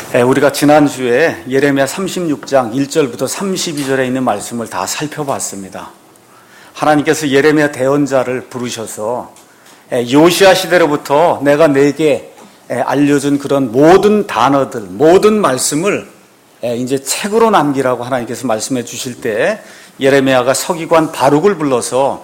우리가 지난주에 예레미야 36장 1절부터 32절에 있는 말씀을 다 살펴봤습니다. 하나님께서 예레미야 대언자를 부르셔서 요시야 시대로부터 내가 내게 알려준 그런 모든 단어들, 모든 말씀을 이제 책으로 남기라고 하나님께서 말씀해 주실 때 예레미야가 서기관 바룩을 불러서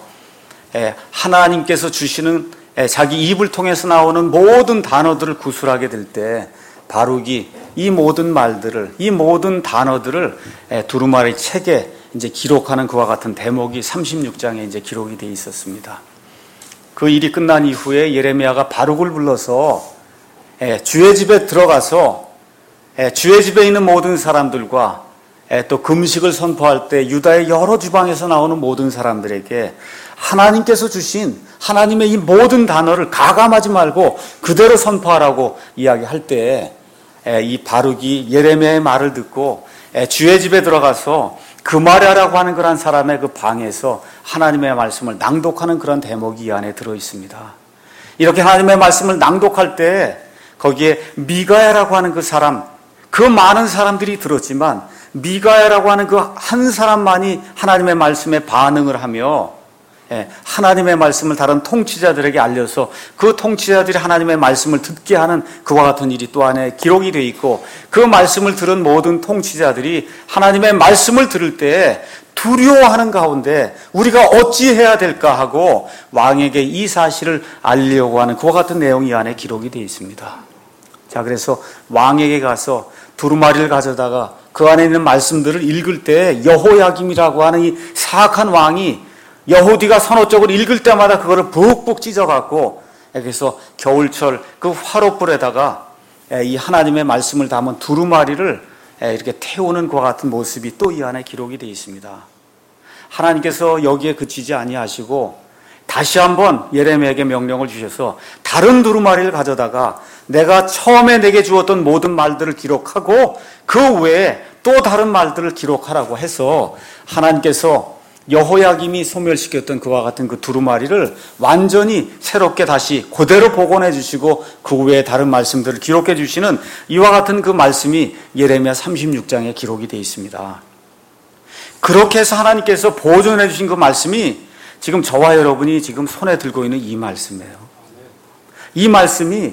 하나님께서 주시는 자기 입을 통해서 나오는 모든 단어들을 구술하게 될 때 바룩이 이 모든 말들을, 이 모든 단어들을 두루마리 책에 이제 기록하는 그와 같은 대목이 36장에 이제 기록이 되어 있었습니다. 그 일이 끝난 이후에 예레미야가 바룩을 불러서 주의 집에 들어가서 주의 집에 있는 모든 사람들과 또 금식을 선포할 때 유다의 여러 지방에서 나오는 모든 사람들에게 하나님께서 주신 하나님의 이 모든 단어를 가감하지 말고 그대로 선포하라고 이야기할 때 이 바룩이 예레미야의 말을 듣고 주의 집에 들어가서 그마랴라고 하는 그런 사람의 그 방에서 하나님의 말씀을 낭독하는 그런 대목이 이 안에 들어 있습니다. 이렇게 하나님의 말씀을 낭독할 때 거기에 미가야라고 하는 그 사람, 그 많은 사람들이 들었지만 미가야라고 하는 그 한 사람만이 하나님의 말씀에 반응을 하며 하나님의 말씀을 다른 통치자들에게 알려서 그 통치자들이 하나님의 말씀을 듣게 하는 그와 같은 일이 또 안에 기록이 되어 있고, 그 말씀을 들은 모든 통치자들이 하나님의 말씀을 들을 때 두려워하는 가운데 우리가 어찌해야 될까 하고 왕에게 이 사실을 알리려고 하는 그와 같은 내용이 이 안에 기록이 되어 있습니다. 자, 그래서 왕에게 가서 두루마리를 가져다가 그 안에 있는 말씀들을 읽을 때 여호야김이라고 하는 이 사악한 왕이 여호디가 선호적으로 읽을 때마다 그거를 푹푹 찢어갖고, 그래서 겨울철 그 화롯불에다가 이 하나님의 말씀을 담은 두루마리를 이렇게 태우는 그와 같은 모습이 또 이 안에 기록이 되어 있습니다. 하나님께서 여기에 그치지 아니하시고 다시 한번 예레미야에게 명령을 주셔서 다른 두루마리를 가져다가 내가 처음에 내게 주었던 모든 말들을 기록하고 그 외에 또 다른 말들을 기록하라고 해서 하나님께서 여호야김이 소멸시켰던 그와 같은 그 두루마리를 완전히 새롭게 다시 그대로 복원해 주시고 그 외에 다른 말씀들을 기록해 주시는 이와 같은 그 말씀이 예레미야 36장에 기록이 되어 있습니다. 그렇게 해서 하나님께서 보존해 주신 그 말씀이 지금 저와 여러분이 지금 손에 들고 있는 이 말씀이에요. 이 말씀이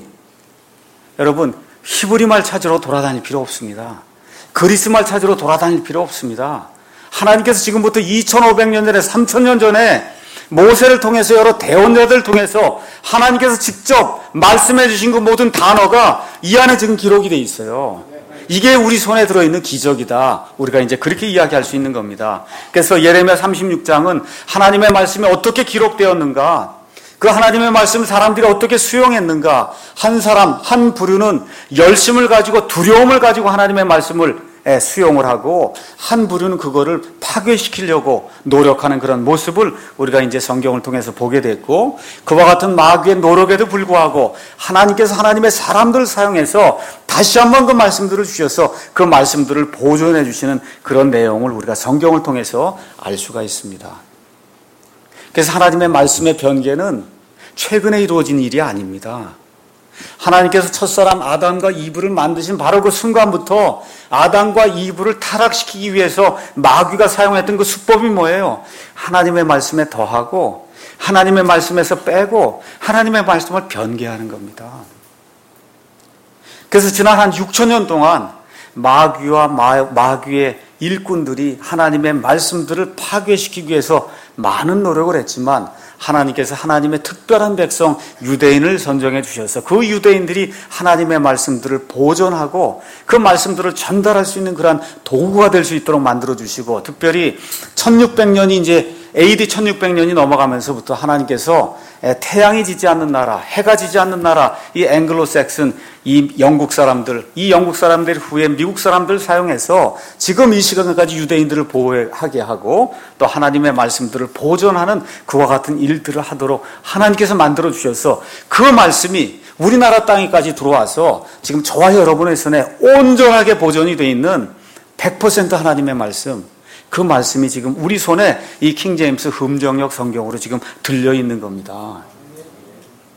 여러분 히브리 말 찾으러 돌아다닐 필요 없습니다. 그리스 말 찾으러 돌아다닐 필요 없습니다. 하나님께서 지금부터 2500년 전에 3000년 전에 모세를 통해서 여러 대언자들을 통해서 하나님께서 직접 말씀해 주신 그 모든 단어가 이 안에 지금 기록이 돼 있어요. 이게 우리 손에 들어있는 기적이다. 우리가 이제 그렇게 이야기할 수 있는 겁니다. 그래서 예레미야 36장은 하나님의 말씀이 어떻게 기록되었는가, 그 하나님의 말씀을 사람들이 어떻게 수용했는가, 한 사람, 한 부류는 열심을 가지고 두려움을 가지고 하나님의 말씀을 수용을 하고 한 부류는 그거를 파괴시키려고 노력하는 그런 모습을 우리가 이제 성경을 통해서 보게 됐고, 그와 같은 마귀의 노력에도 불구하고 하나님께서 하나님의 사람들을 사용해서 다시 한번 그 말씀들을 주셔서 그 말씀들을 보존해 주시는 그런 내용을 우리가 성경을 통해서 알 수가 있습니다. 그래서 하나님의 말씀의 변개는 최근에 이루어진 일이 아닙니다. 하나님께서 첫사람 아담과 이브를 만드신 바로 그 순간부터 아담과 이브를 타락시키기 위해서 마귀가 사용했던 그 수법이 뭐예요? 하나님의 말씀에 더하고 하나님의 말씀에서 빼고 하나님의 말씀을 변개하는 겁니다. 그래서 지난 한 6000년 동안 마귀와 마귀의 일꾼들이 하나님의 말씀들을 파괴시키기 위해서 많은 노력을 했지만 하나님께서 하나님의 특별한 백성 유대인을 선정해 주셔서 그 유대인들이 하나님의 말씀들을 보존하고 그 말씀들을 전달할 수 있는 그러한 도구가 될 수 있도록 만들어 주시고, 특별히 1600년이 이제 AD 1600년이 넘어가면서부터 하나님께서 태양이 지지 않는 나라, 해가 지지 않는 나라, 이 앵글로색슨, 이 영국 사람들이 후에 미국 사람들을 사용해서 지금 이 시간까지 유대인들을 보호하게 하고 또 하나님의 말씀들을 보존하는 그와 같은 일들을 하도록 하나님께서 만들어 주셔서 그 말씀이 우리나라 땅에까지 들어와서 지금 저와 여러분의 손에 온전하게 보존이 되어 있는 100% 하나님의 말씀, 그 말씀이 지금 우리 손에 이 킹제임스 흠정역 성경으로 지금 들려 있는 겁니다.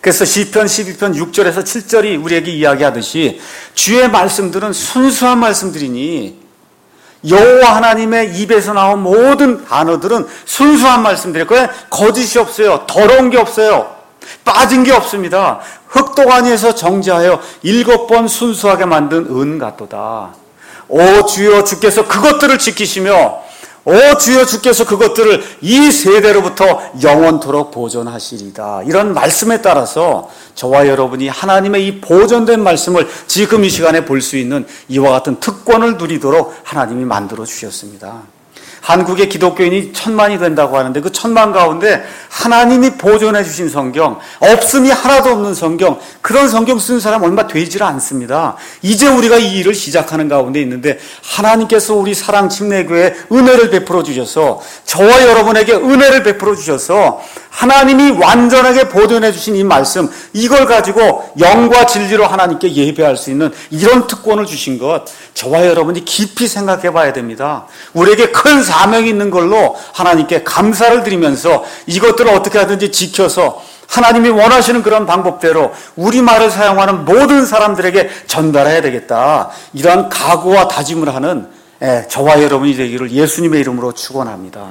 그래서 시편 12편 6절에서 7절이 우리에게 이야기하듯이 주의 말씀들은 순수한 말씀들이니 여호와 하나님의 입에서 나온 모든 단어들은 순수한 말씀들이에요. 그냥 거짓이 없어요. 더러운 게 없어요. 빠진 게 없습니다. 흙도가니에서 정지하여 7번 순수하게 만든 은 같도다. 오 주여 주께서 그것들을 지키시며 오 주여 주께서 그것들을 이 세대로부터 영원토록 보존하시리다. 이런 말씀에 따라서 저와 여러분이 하나님의 이 보존된 말씀을 지금 이 시간에 볼 수 있는 이와 같은 특권을 누리도록 하나님이 만들어 주셨습니다. 한국의 기독교인이 1000만이 된다고 하는데 그 1000만 가운데 하나님이 보존해 주신 성경, 없음이 하나도 없는 성경, 그런 성경 쓰는 사람 얼마 되질 않습니다. 이제 우리가 이 일을 시작하는 가운데 있는데 하나님께서 우리 사랑 침례교회에 은혜를 베풀어 주셔서 저와 여러분에게 은혜를 베풀어 주셔서 하나님이 완전하게 보존해 주신 이 말씀, 이걸 가지고 영과 진리로 하나님께 예배할 수 있는 이런 특권을 주신 것, 저와 여러분이 깊이 생각해 봐야 됩니다. 우리에게 큰 사명이 있는 걸로 하나님께 감사를 드리면서 이것들을 어떻게 하든지 지켜서 하나님이 원하시는 그런 방법대로 우리말을 사용하는 모든 사람들에게 전달해야 되겠다. 이러한 각오와 다짐을 하는 저와 여러분이 되기를 예수님의 이름으로 축원합니다.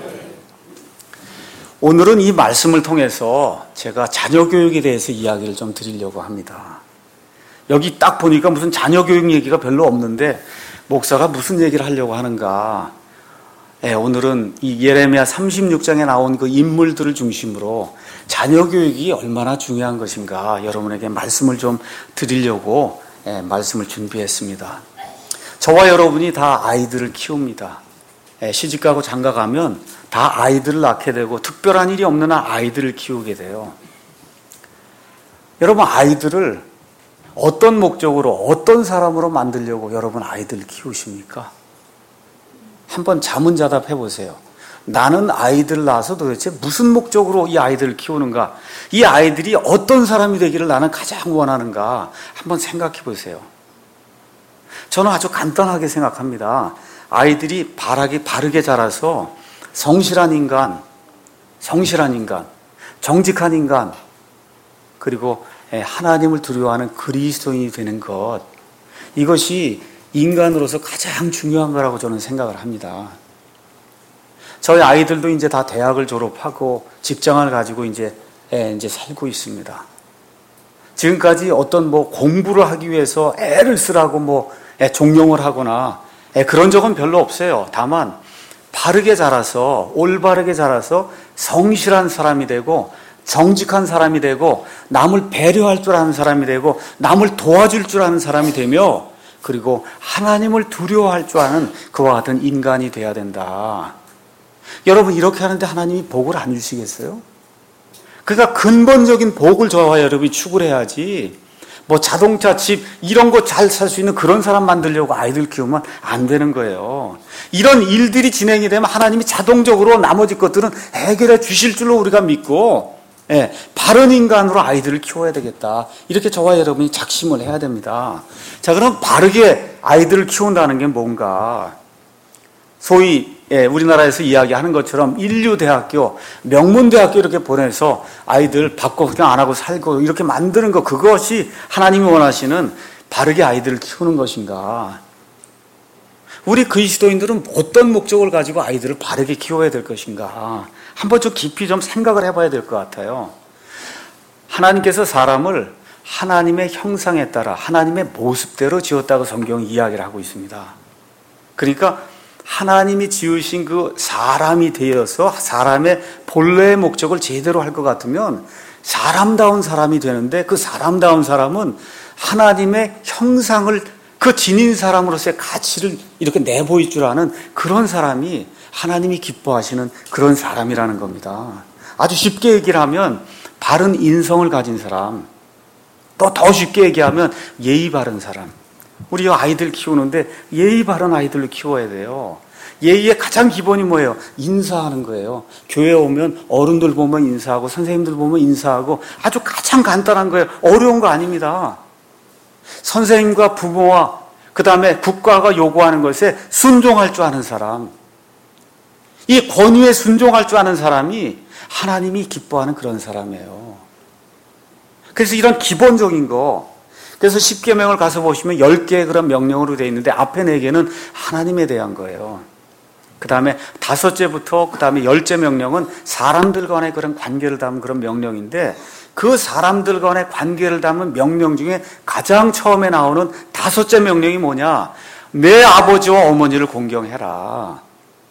오늘은 이 말씀을 통해서 제가 자녀 교육에 대해서 이야기를 좀 드리려고 합니다. 여기 딱 보니까 무슨 자녀 교육 얘기가 별로 없는데 목사가 무슨 얘기를 하려고 하는가. 오늘은 이 예레미야 36장에 나온 그 인물들을 중심으로 자녀 교육이 얼마나 중요한 것인가 여러분에게 말씀을 좀 드리려고 말씀을 준비했습니다. 저와 여러분이 다 아이들을 키웁니다. 시집가고 장가가면 다 아이들을 낳게 되고 특별한 일이 없는 한 아이들을 키우게 돼요. 여러분 아이들을 어떤 목적으로 어떤 사람으로 만들려고 여러분 아이들을 키우십니까? 한번 자문자답해 보세요. 나는 아이들을 낳아서 도대체 무슨 목적으로 이 아이들을 키우는가? 이 아이들이 어떤 사람이 되기를 나는 가장 원하는가? 한번 생각해 보세요. 저는 아주 간단하게 생각합니다. 아이들이 바르게 자라서 성실한 인간, 정직한 인간, 그리고 하나님을 두려워하는 그리스도인이 되는 것, 이것이 인간으로서 가장 중요한 거라고 저는 생각을 합니다. 저희 아이들도 이제 다 대학을 졸업하고 직장을 가지고 이제 살고 있습니다. 지금까지 어떤 공부를 하기 위해서 애를 쓰라고 종용을 하거나 그런 적은 별로 없어요. 다만 바르게 자라서 올바르게 자라서 성실한 사람이 되고 정직한 사람이 되고 남을 배려할 줄 아는 사람이 되고 남을 도와줄 줄 아는 사람이 되며 그리고 하나님을 두려워할 줄 아는 그와 같은 인간이 돼야 된다. 여러분 이렇게 하는데 하나님이 복을 안 주시겠어요? 그러니까 근본적인 복을 저와 여러분이 추구를 해야지 자동차, 집 이런 거 잘 살 수 있는 그런 사람 만들려고 아이들 키우면 안 되는 거예요. 이런 일들이 진행이 되면 하나님이 자동적으로 나머지 것들은 해결해 주실 줄로 우리가 믿고 바른 인간으로 아이들을 키워야 되겠다. 이렇게 저와 여러분이 작심을 해야 됩니다. 자, 그럼 바르게 아이들을 키운다는 게 뭔가? 소위 우리나라에서 이야기하는 것처럼 인류대학교, 명문대학교 이렇게 보내서 아이들 받고 그냥 안 하고 살고 이렇게 만드는 것, 그것이 하나님이 원하시는 바르게 아이들을 키우는 것인가? 우리 그리스도인들은 어떤 목적을 가지고 아이들을 바르게 키워야 될 것인가? 한번 좀 깊이 좀 생각을 해봐야 될 것 같아요. 하나님께서 사람을 하나님의 형상에 따라 하나님의 모습대로 지었다고 성경이 이야기를 하고 있습니다. 그러니까 하나님이 지으신 그 사람이 되어서 사람의 본래의 목적을 제대로 할 것 같으면 사람다운 사람이 되는데 그 사람다운 사람은 하나님의 형상을 그 지닌 사람으로서의 가치를 이렇게 내보일 줄 아는 그런 사람이 하나님이 기뻐하시는 그런 사람이라는 겁니다. 아주 쉽게 얘기를 하면 바른 인성을 가진 사람, 또 더 쉽게 얘기하면 예의 바른 사람. 우리 아이들 키우는데 예의 바른 아이들로 키워야 돼요. 예의의 가장 기본이 뭐예요? 인사하는 거예요. 교회 오면 어른들 보면 인사하고 선생님들 보면 인사하고 아주 가장 간단한 거예요. 어려운 거 아닙니다. 선생님과 부모와 그 다음에 국가가 요구하는 것에 순종할 줄 아는 사람, 이 권위에 순종할 줄 아는 사람이 하나님이 기뻐하는 그런 사람이에요. 그래서 이런 기본적인 거, 그래서 10계명을 가서 보시면 10개의 그런 명령으로 되어 있는데 앞에 4개는 하나님에 대한 거예요. 그 다음에 5제부터 그 다음에 10째 명령은 사람들 간의 그런 관계를 담은 그런 명령인데, 그 사람들 간의 관계를 담은 명령 중에 가장 처음에 나오는 5째 명령이 뭐냐? 내 아버지와 어머니를 공경해라.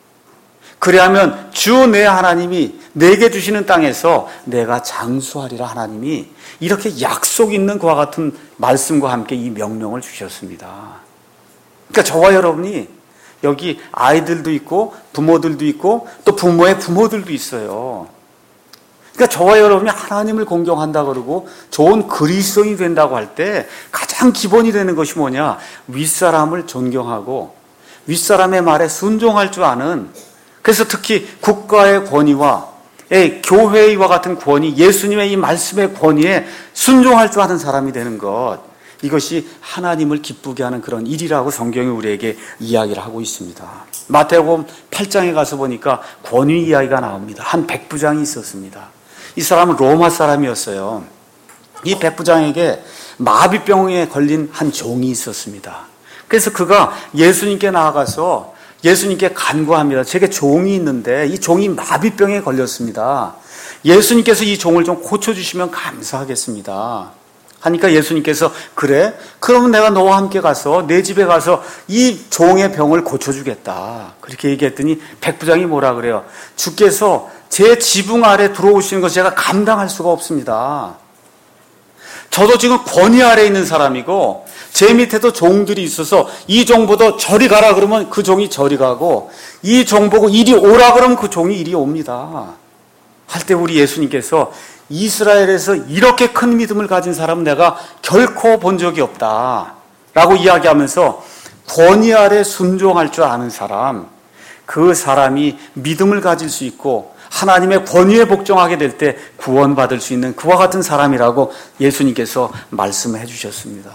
그래야면 주 내 하나님이 내게 주시는 땅에서 내가 장수하리라. 하나님이 이렇게 약속 있는 그와 같은 말씀과 함께 이 명령을 주셨습니다. 그러니까 저와 여러분이 여기 아이들도 있고 부모들도 있고 또 부모의 부모들도 있어요. 그러니까 저와 여러분이 하나님을 공경한다 그러고 좋은 그리스도인이 된다고 할 때 가장 기본이 되는 것이 뭐냐? 윗사람을 존경하고 윗사람의 말에 순종할 줄 아는, 그래서 특히 국가의 권위와 교회와 같은 권위, 예수님의 이 말씀의 권위에 순종할 줄 아는 사람이 되는 것, 이것이 하나님을 기쁘게 하는 그런 일이라고 성경이 우리에게 이야기를 하고 있습니다. 마태복음 8장에 가서 보니까 권위 이야기가 나옵니다. 한 백부장이 있었습니다. 이 사람은 로마 사람이었어요. 이 백부장에게 마비병에 걸린 한 종이 있었습니다. 그래서 그가 예수님께 나아가서 예수님께 간구합니다. 제게 종이 있는데 이 종이 마비병에 걸렸습니다. 예수님께서 이 종을 좀 고쳐주시면 감사하겠습니다. 하니까 예수님께서 그래? 그러면 내가 너와 함께 가서 내 집에 가서 이 종의 병을 고쳐주겠다. 그렇게 얘기했더니 백부장이 뭐라 그래요? 주께서 제 지붕 아래 들어오시는 것을 제가 감당할 수가 없습니다. 저도 지금 권위 아래 있는 사람이고 제 밑에도 종들이 있어서 이 종보다 저리 가라 그러면 그 종이 저리 가고, 이 종 보고 이리 오라 그러면 그 종이 이리 옵니다. 할 때 우리 예수님께서 이스라엘에서 이렇게 큰 믿음을 가진 사람은 내가 결코 본 적이 없다 라고 이야기하면서 권위 아래 순종할 줄 아는 사람, 그 사람이 믿음을 가질 수 있고 하나님의 권위에 복종하게 될 때 구원받을 수 있는 그와 같은 사람이라고 예수님께서 말씀해 주셨습니다.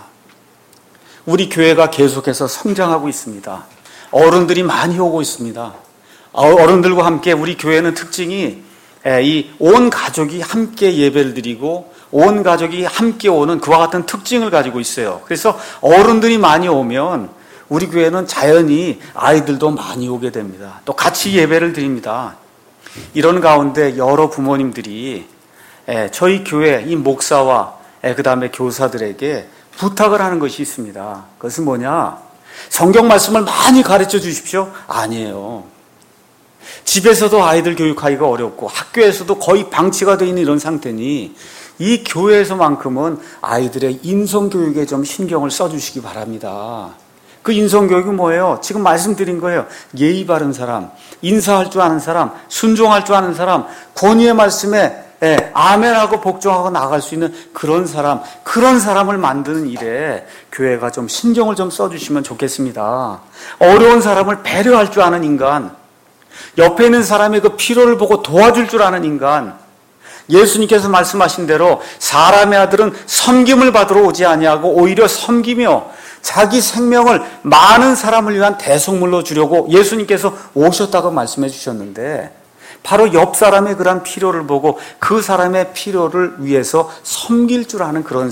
우리 교회가 계속해서 성장하고 있습니다. 어른들이 많이 오고 있습니다. 어른들과 함께 우리 교회는 특징이 이 온 가족이 함께 예배를 드리고 온 가족이 함께 오는 그와 같은 특징을 가지고 있어요. 그래서 어른들이 많이 오면 우리 교회는 자연히 아이들도 많이 오게 됩니다. 또 같이 예배를 드립니다. 이런 가운데 여러 부모님들이 저희 교회 이 목사와 그 다음에 교사들에게 부탁을 하는 것이 있습니다. 그것은 뭐냐? 성경 말씀을 많이 가르쳐 주십시오? 아니에요. 집에서도 아이들 교육하기가 어렵고 학교에서도 거의 방치가 되어 있는 이런 상태니 이 교회에서만큼은 아이들의 인성교육에 좀 신경을 써주시기 바랍니다. 그 인성교육은 뭐예요? 지금 말씀드린 거예요. 예의 바른 사람, 인사할 줄 아는 사람, 순종할 줄 아는 사람, 권위의 말씀에 아멘하고 복종하고 나아갈 수 있는 그런 사람을 만드는 일에 교회가 좀 신경을 좀 써주시면 좋겠습니다. 어려운 사람을 배려할 줄 아는 인간, 옆에 있는 사람의 그 필요를 보고 도와줄 줄 아는 인간, 예수님께서 말씀하신 대로 사람의 아들은 섬김을 받으러 오지 아니하고 오히려 섬기며 자기 생명을 많은 사람을 위한 대속물로 주려고 예수님께서 오셨다고 말씀해 주셨는데, 바로 옆 사람의 그런 필요를 보고 그 사람의 필요를 위해서 섬길 줄 아는 그런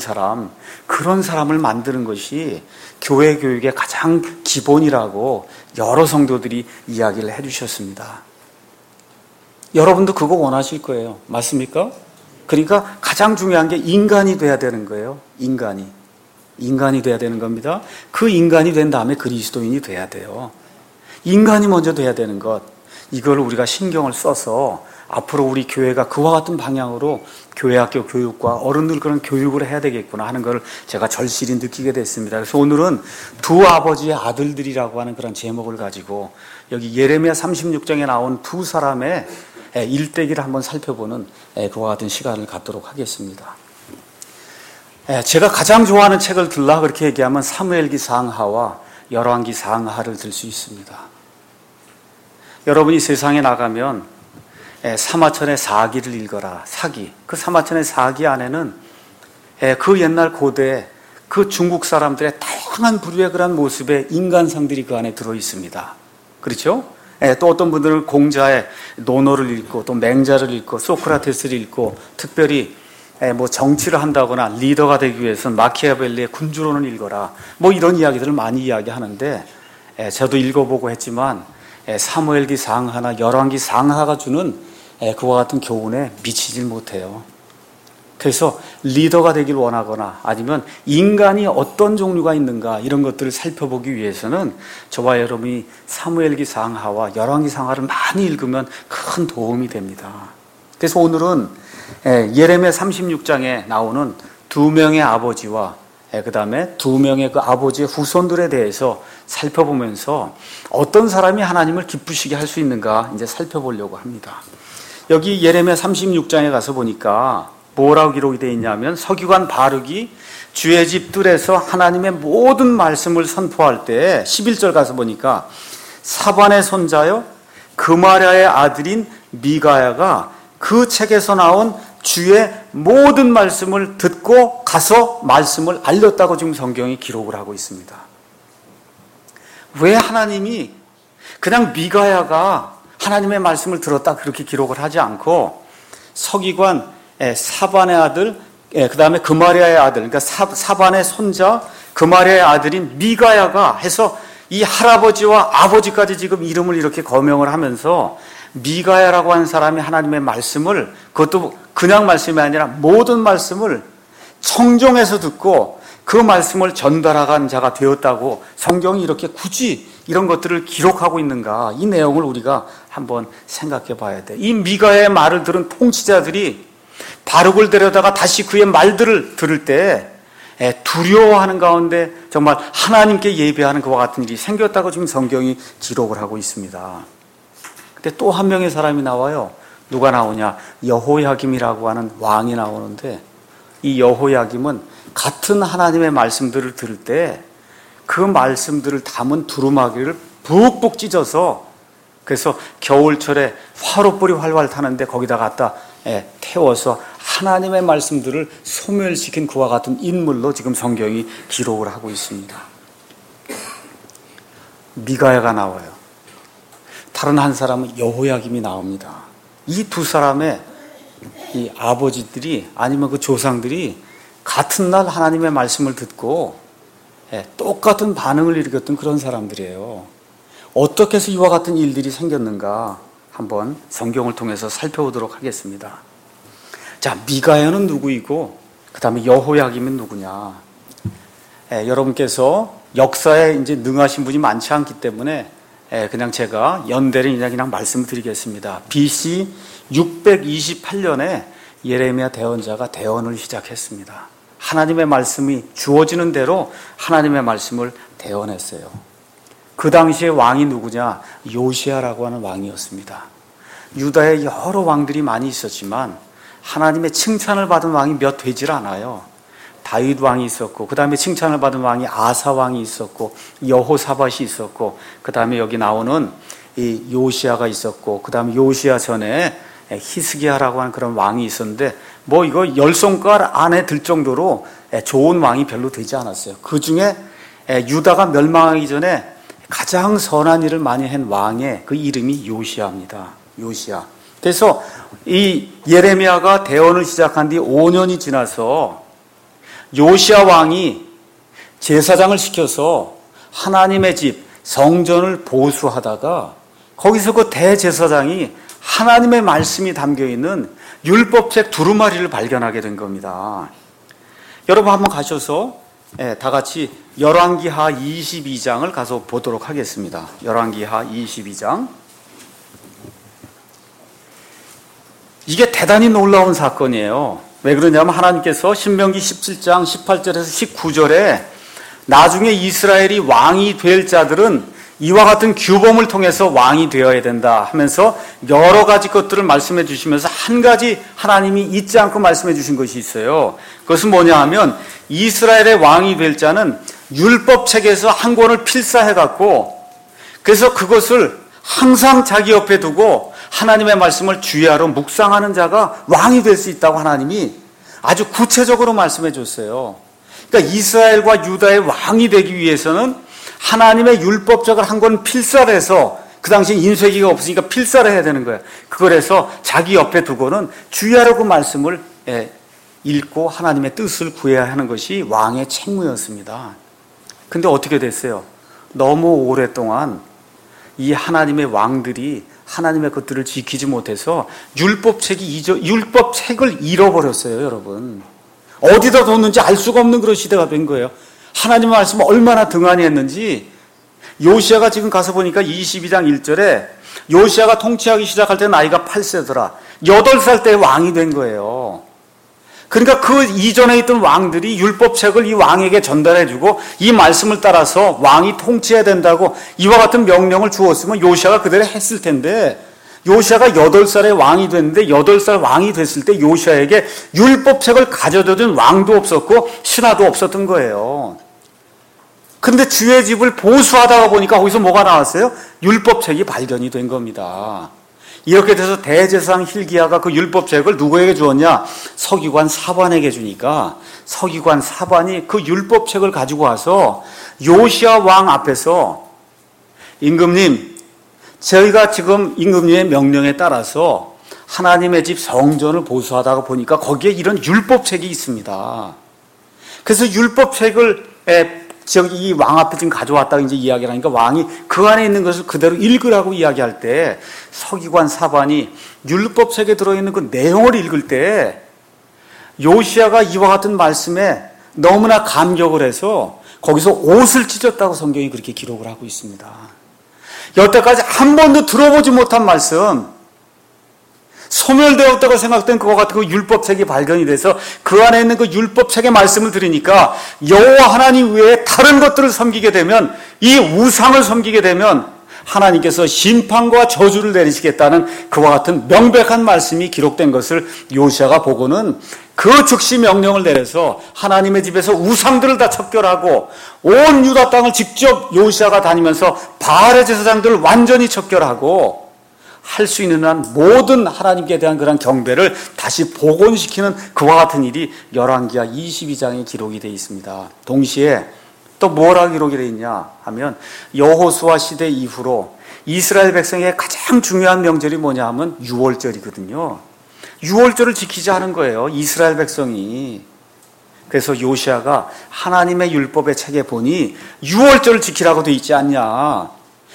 사람을 만드는 것이 교회 교육의 가장 기본이라고 여러 성도들이 이야기를 해 주셨습니다. 여러분도 그거 원하실 거예요. 맞습니까? 그러니까 가장 중요한 게 인간이 돼야 되는 거예요. 인간이 돼야 되는 겁니다. 그 인간이 된 다음에 그리스도인이 돼야 돼요. 인간이 먼저 돼야 되는 것, 이걸 우리가 신경을 써서 앞으로 우리 교회가 그와 같은 방향으로 교회학교 교육과 어른들 그런 교육을 해야 되겠구나 하는 걸 제가 절실히 느끼게 됐습니다. 그래서 오늘은 두 아버지의 아들들이라고 하는 그런 제목을 가지고 여기 예레미야 36장에 나온 두 사람의 일대기를 한번 살펴보는 그와 같은 시간을 갖도록 하겠습니다. 제가 가장 좋아하는 책을 들라 그렇게 얘기하면 사무엘기 상하와 열왕기 상하를 들 수 있습니다. 여러분이 세상에 나가면 사마천의 사기를 읽어라. 사기. 그 사마천의 사기 안에는 그 옛날 고대 그 중국 사람들의 다양한 부류의 그런 모습의 인간상들이 그 안에 들어 있습니다. 그렇죠? 또 어떤 분들은 공자의 논어를 읽고 또 맹자를 읽고 소크라테스를 읽고 특별히 뭐 정치를 한다거나 리더가 되기 위해서는 마키아벨리의 군주론을 읽어라. 뭐 이런 이야기들을 많이 이야기하는데 저도 읽어보고 했지만 사무엘기 상하나 열왕기 상하가 주는 그와 같은 교훈에 미치질 못해요. 그래서 리더가 되길 원하거나 아니면 인간이 어떤 종류가 있는가 이런 것들을 살펴보기 위해서는 저와 여러분이 사무엘기 상하와 열왕기 상하를 많이 읽으면 큰 도움이 됩니다. 그래서 오늘은 예레미야 36장에 나오는 두 명의 아버지와 그 다음에 두 명의 그 아버지의 후손들에 대해서 살펴보면서 어떤 사람이 하나님을 기쁘시게 할 수 있는가 이제 살펴보려고 합니다. 여기 예레미야 36장에 가서 보니까 뭐라고 기록이 되어 있냐면 서기관 바룩이 주의 집 뜰에서 하나님의 모든 말씀을 선포할 때 11절 가서 보니까 사반의 손자요 그마랴의 아들인 미가야가 그 책에서 나온 주의 모든 말씀을 듣고 가서 말씀을 알렸다고 지금 성경이 기록을 하고 있습니다. 왜 하나님이 그냥 미가야가 하나님의 말씀을 들었다 그렇게 기록을 하지 않고 서기관 사반의 아들, 그 다음에 그마랴의 아들, 그러니까 사반의 손자 그마랴의 아들인 미가야가 해서 이 할아버지와 아버지까지 지금 이름을 이렇게 거명을 하면서 미가야라고 하는 사람이 하나님의 말씀을, 그것도 그냥 말씀이 아니라 모든 말씀을 청종해서 듣고 그 말씀을 전달하는 자가 되었다고 성경이 이렇게 굳이 이런 것들을 기록하고 있는가, 이 내용을 우리가 한번 생각해 봐야 돼. 이 미가야의 말을 들은 통치자들이 바룩을 데려다가 다시 그의 말들을 들을 때 두려워하는 가운데 정말 하나님께 예배하는 그와 같은 일이 생겼다고 지금 성경이 기록을 하고 있습니다. 근데 또 한 명의 사람이 나와요. 누가 나오냐? 여호야김이라고 하는 왕이 나오는데 이 여호야김은 같은 하나님의 말씀들을 들을 때 그 말씀들을 담은 두루마기를 푹푹 찢어서 그래서 겨울철에 화롯불이 활활 타는데 거기다 갖다 태워서 하나님의 말씀들을 소멸시킨 그와 같은 인물로 지금 성경이 기록을 하고 있습니다. 미가야가 나와요. 다른 한 사람은 여호야김이 나옵니다. 이 두 사람의 이 아버지들이 아니면 그 조상들이 같은 날 하나님의 말씀을 듣고 똑같은 반응을 일으켰던 그런 사람들이에요. 어떻게 해서 이와 같은 일들이 생겼는가 한번 성경을 통해서 살펴보도록 하겠습니다. 자, 미가야는 누구이고 그 다음에 여호야김은 누구냐? 여러분께서 역사에 이제 능하신 분이 많지 않기 때문에 그냥 제가 연대를 그냥 말씀을 드리겠습니다. BC 628년에 예레미야 대언자가 대언을 시작했습니다. 하나님의 말씀이 주어지는 대로 하나님의 말씀을 대언했어요. 그 당시에 왕이 누구냐? 요시야라고 하는 왕이었습니다. 유다에 여러 왕들이 많이 있었지만 하나님의 칭찬을 받은 왕이 몇 되질 않아요. 다윗 왕이 있었고 그 다음에 칭찬을 받은 왕이 아사 왕이 있었고 여호사밧이 있었고 그 다음에 여기 나오는 이 요시야가 있었고 그 다음에 요시야 전에 히스기야라고 하는 그런 왕이 있었는데 뭐 이거 10손가락 안에 들 정도로 좋은 왕이 별로 되지 않았어요. 그 중에 유다가 멸망하기 전에 가장 선한 일을 많이 한 왕의 그 이름이 요시야입니다. 요시야. 그래서 이 예레미야가 대언을 시작한 뒤 5년이 지나서 요시야 왕이 제사장을 시켜서 하나님의 집 성전을 보수하다가 거기서 그 대제사장이 하나님의 말씀이 담겨있는 율법책 두루마리를 발견하게 된 겁니다. 여러분 한번 가셔서 다 같이 열왕기하 22장을 가서 보도록 하겠습니다. 열왕기하 22장. 이게 대단히 놀라운 사건이에요. 왜 그러냐면 하나님께서 신명기 17장 18절에서 19절에 나중에 이스라엘이 왕이 될 자들은 이와 같은 규범을 통해서 왕이 되어야 된다 하면서 여러 가지 것들을 말씀해 주시면서 한 가지 하나님이 잊지 않고 말씀해 주신 것이 있어요. 그것은 뭐냐 하면 이스라엘의 왕이 될 자는 율법책에서 한 권을 필사해 갖고 그래서 그것을 항상 자기 옆에 두고 하나님의 말씀을 주야로 묵상하는 자가 왕이 될 수 있다고 하나님이 아주 구체적으로 말씀해 줬어요. 그러니까 이스라엘과 유다의 왕이 되기 위해서는 하나님의 율법책을 한 권 필사를 해서 그 당시 인쇄기가 없으니까 필사를 해야 되는 거예요. 그걸 해서 자기 옆에 두고는 주야로 그 말씀을 읽고 하나님의 뜻을 구해야 하는 것이 왕의 책무였습니다. 근데 어떻게 됐어요? 너무 오랫동안 이 하나님의 왕들이 하나님의 것들을 지키지 못해서 율법책을 잃어버렸어요, 여러분. 어디다 뒀는지 알 수가 없는 그런 시대가 된 거예요. 하나님의 말씀을 얼마나 등한히 했는지. 요시야가 지금 가서 보니까 22장 1절에 요시야가 통치하기 시작할 때 나이가 8세더라. 8살 때 왕이 된 거예요. 그러니까 그 이전에 있던 왕들이 율법책을 이 왕에게 전달해주고 이 말씀을 따라서 왕이 통치해야 된다고 이와 같은 명령을 주었으면 요시야가 그대로 했을 텐데, 요시야가 8살에 왕이 됐는데 8살 왕이 됐을 때 요시야에게 율법책을 가져다준 왕도 없었고 신하도 없었던 거예요. 그런데 주의 집을 보수하다가 보니까 거기서 뭐가 나왔어요? 율법책이 발견이 된 겁니다. 이렇게 돼서 대제사장 hil기야가 그 율법책을 누구에게 주었냐? 서기관 사반에게 주니까 서기관 사반이 그 율법책을 가지고 와서 요시야 왕 앞에서, 임금님, 저희가 지금 임금님의 명령에 따라서 하나님의 집 성전을 보수하다가 보니까 거기에 이런 율법책이 있습니다. 그래서 율법책을 이 왕 앞에 지금 가져왔다고 이제 이야기를 하니까 왕이 그 안에 있는 것을 그대로 읽으라고 이야기할 때 서기관 사반이 율법책에 들어있는 그 내용을 읽을 때 요시야가 이와 같은 말씀에 너무나 감격을 해서 거기서 옷을 찢었다고 성경이 그렇게 기록을 하고 있습니다. 여태까지 한 번도 들어보지 못한 말씀, 소멸되었다고 생각된 그와 같은 그 율법책이 발견이 돼서 그 안에 있는 그 율법책의 말씀을 들으니까 여호와 하나님 외에 다른 것들을 섬기게 되면, 이 우상을 섬기게 되면 하나님께서 심판과 저주를 내리시겠다는 그와 같은 명백한 말씀이 기록된 것을 요시야가 보고는 그 즉시 명령을 내려서 하나님의 집에서 우상들을 다 척결하고 온 유다 땅을 직접 요시야가 다니면서 바알의 제사장들을 완전히 척결하고 할 수 있는 한 모든 하나님께 대한 그런 경배를 다시 복원시키는 그와 같은 일이 열왕기하 22장에 기록이 되어 있습니다. 동시에 또 뭐라고 기록이 되어 있냐 하면 여호수아 시대 이후로 이스라엘 백성의 가장 중요한 명절이 뭐냐 하면 유월절이거든요. 유월절을 지키자 하는 거예요, 이스라엘 백성이. 그래서 요시야가 하나님의 율법의 책에 보니 유월절을 지키라고 되어 있지 않냐.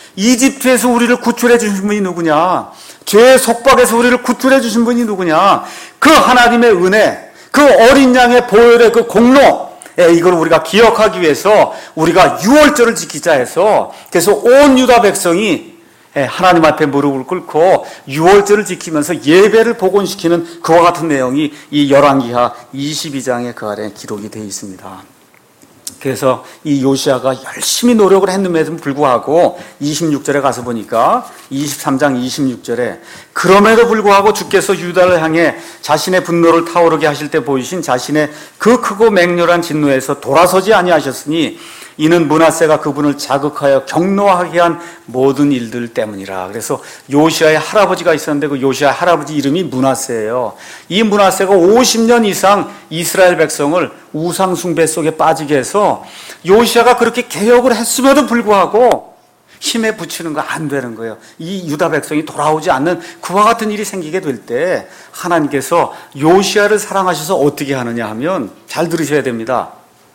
이집트에서 우리를 구출해 주신 분이 누구냐? 죄의 속박에서 우리를 구출해 주신 분이 누구냐? 그 하나님의 은혜, 그 어린 양의 보혈의 그 공로, 이걸 우리가 기억하기 위해서 우리가 유월절을 지키자 해서, 그래서 온 유다 백성이 하나님 앞에 무릎을 꿇고 유월절을 지키면서 예배를 복원시키는 그와 같은 내용이 이 열왕기하 22장에 그 아래 기록이 되어 있습니다. 그래서 이 요시야가 열심히 노력을 했음에도 불구하고 26절에 가서 보니까 23장 26절에 그럼에도 불구하고 주께서 유다를 향해 자신의 분노를 타오르게 하실 때 보이신 자신의 그 크고 맹렬한 진노에서 돌아서지 아니하셨으니 이는 므낫세가 그분을 자극하여 경노하게 한 모든 일들 때문이라. 그래서 요시야의 할아버지가 있었는데 그 요시야 할아버지 이름이 므낫세예요. 이 므낫세가 50년 이상 이스라엘 백성을 우상 숭배 속에 빠지게 해서 요시야가 그렇게 개혁을 했음에도 불구하고 힘에 붙이는 거 안 되는 거예요. 이 유다 백성이 돌아오지 않는 그와 같은 일이 생기게 될 때 하나님께서 요시야를 사랑하셔서 어떻게 하느냐 하면, 잘 들으셔야 됩니다.